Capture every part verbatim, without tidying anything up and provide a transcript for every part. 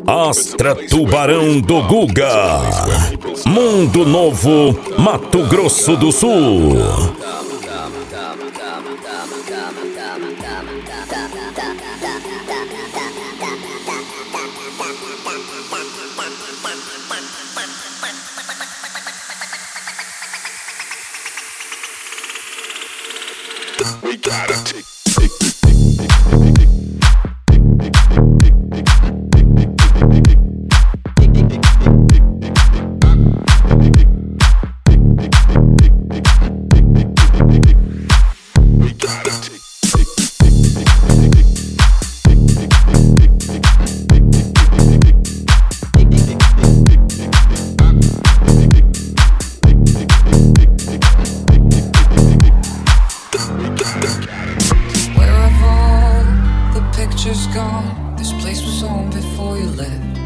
Astra Tubarão do Guga, Mundo Novo, Mato Grosso do Sul. We gotta take gone. This place was home before you left.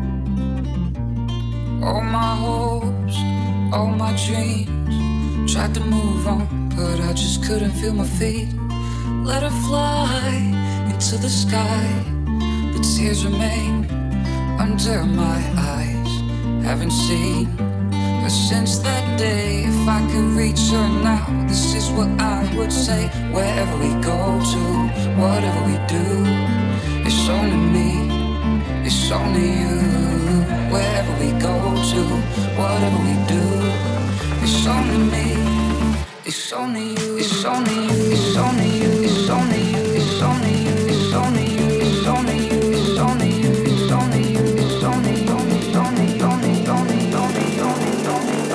All my hopes, all my dreams, tried to move on, but I just couldn't feel my feet. Let her fly into the sky, but tears remain under my eyes. Haven't seen her since that day. If I could reach her now, this is what I would say. Wherever we go to, whatever we do, it's only me, it's only you. Wherever we go to, whatever we do, it's only me, it's only you, it's only you, it's only you, it's only you, it's only you, it's only you, it's only you, it's only you, it's only you, it's only you, it's only, only, only, only, only,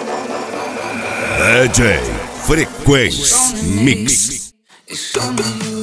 only, only. D J Frequência Mix. It's only you.